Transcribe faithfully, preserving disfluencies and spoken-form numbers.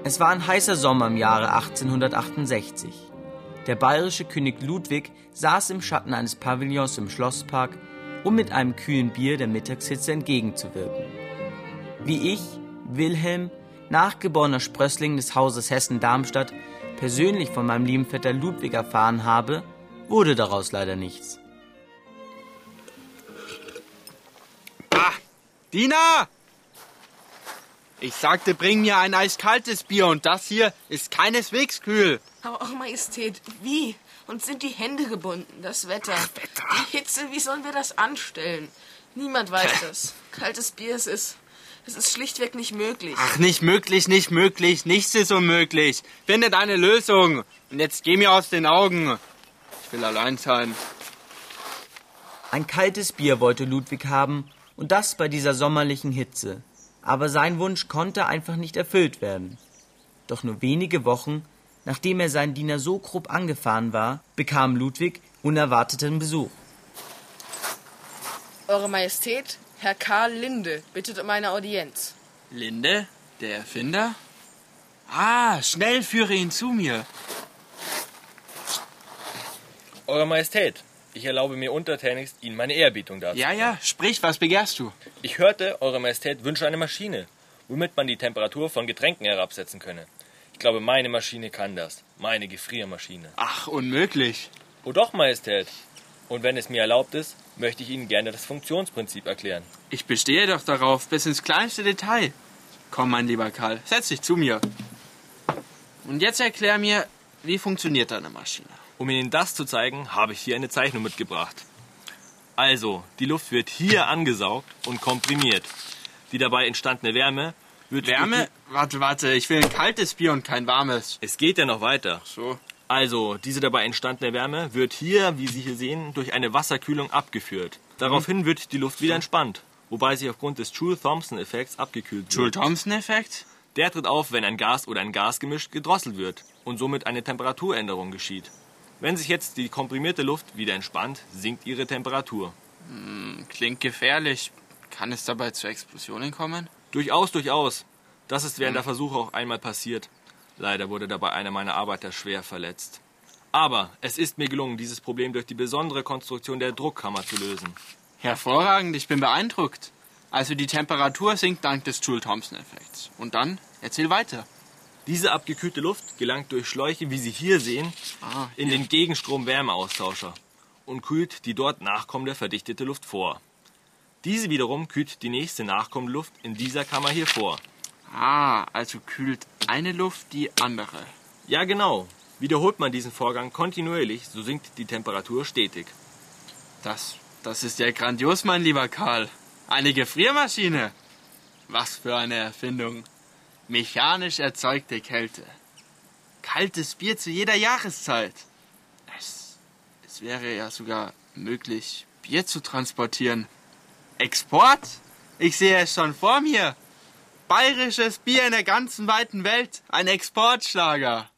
Es war ein heißer Sommer im Jahre achtzehnhundertachtundsechzig. Der bayerische König Ludwig saß im Schatten eines Pavillons im Schlosspark, um mit einem kühlen Bier der Mittagshitze entgegenzuwirken. Wie ich, Wilhelm, nachgeborener Sprössling des Hauses Hessen-Darmstadt, persönlich von meinem lieben Vetter Ludwig erfahren habe, wurde daraus leider nichts. Ah, Dina! Ich sagte, bring mir ein eiskaltes Bier und das hier ist keineswegs kühl. Aber, oh Majestät, wie? Uns sind die Hände gebunden, das Wetter. Ach, Wetter. Die Hitze, wie sollen wir das anstellen? Niemand weiß das. Kaltes Bier, es ist, es ist schlichtweg nicht möglich. Ach, nicht möglich, nicht möglich, nichts ist unmöglich. Findet eine Lösung. Und jetzt geh mir aus den Augen. Ich will allein sein. Ein kaltes Bier wollte Ludwig haben, und das bei dieser sommerlichen Hitze. Aber sein Wunsch konnte einfach nicht erfüllt werden. Doch nur wenige Wochen, nachdem er seinen Diener so grob angefahren war, bekam Ludwig unerwarteten Besuch. Eure Majestät, Herr Karl Linde bittet um eine Audienz. Linde, der Erfinder? Ah, schnell führe ihn zu mir. Eure Majestät, ich erlaube mir untertänigst, Ihnen meine Ehrerbietung darzulegen. Ja, ja, sprich, was begehrst du? Ich hörte, Eure Majestät wünsche eine Maschine, womit man die Temperatur von Getränken herabsetzen könne. Ich glaube, meine Maschine kann das. Meine Gefriermaschine. Ach, unmöglich. Oh doch, Majestät. Und wenn es mir erlaubt ist, möchte ich Ihnen gerne das Funktionsprinzip erklären. Ich bestehe doch darauf, bis ins kleinste Detail. Komm, mein lieber Karl, setz dich zu mir. Und jetzt erklär mir, wie funktioniert deine Maschine? Um Ihnen das zu zeigen, habe ich hier eine Zeichnung mitgebracht. Also, die Luft wird hier angesaugt und komprimiert. Die dabei entstandene Wärme wird... Wärme? Warte, warte, ich will ein kaltes Bier und kein warmes. Es geht ja noch weiter. So. Also, diese dabei entstandene Wärme wird hier, wie Sie hier sehen, durch eine Wasserkühlung abgeführt. Daraufhin wird die Luft wieder entspannt, wobei sie aufgrund des Joule-Thomson-Effekts abgekühlt wird. Joule-Thomson-Effekt? Der tritt auf, wenn ein Gas oder ein Gasgemisch gedrosselt wird und somit eine Temperaturänderung geschieht. Wenn sich jetzt die komprimierte Luft wieder entspannt, sinkt ihre Temperatur. Hm, klingt gefährlich. Kann es dabei zu Explosionen kommen? Durchaus, durchaus. Das ist während hm. der Versuche auch einmal passiert. Leider wurde dabei einer meiner Arbeiter schwer verletzt. Aber es ist mir gelungen, dieses Problem durch die besondere Konstruktion der Druckkammer zu lösen. Hervorragend, ich bin beeindruckt. Also die Temperatur sinkt dank des Joule-Thomson-Effekts. Und dann, erzähl weiter. Diese abgekühlte Luft gelangt durch Schläuche, wie Sie hier sehen, ah, in den Gegenstrom-Wärmeaustauscher und kühlt die dort nachkommende verdichtete Luft vor. Diese wiederum kühlt die nächste nachkommende Luft in dieser Kammer hier vor. Ah, also kühlt eine Luft die andere. Ja, genau. Wiederholt man diesen Vorgang kontinuierlich, so sinkt die Temperatur stetig. Das, das ist ja grandios, mein lieber Karl. Eine Gefriermaschine. Was für eine Erfindung. Mechanisch erzeugte Kälte. Kaltes Bier zu jeder Jahreszeit. Es, es wäre ja sogar möglich, Bier zu transportieren. Export? Ich sehe es schon vor mir. Bayerisches Bier in der ganzen weiten Welt. Ein Exportschlager.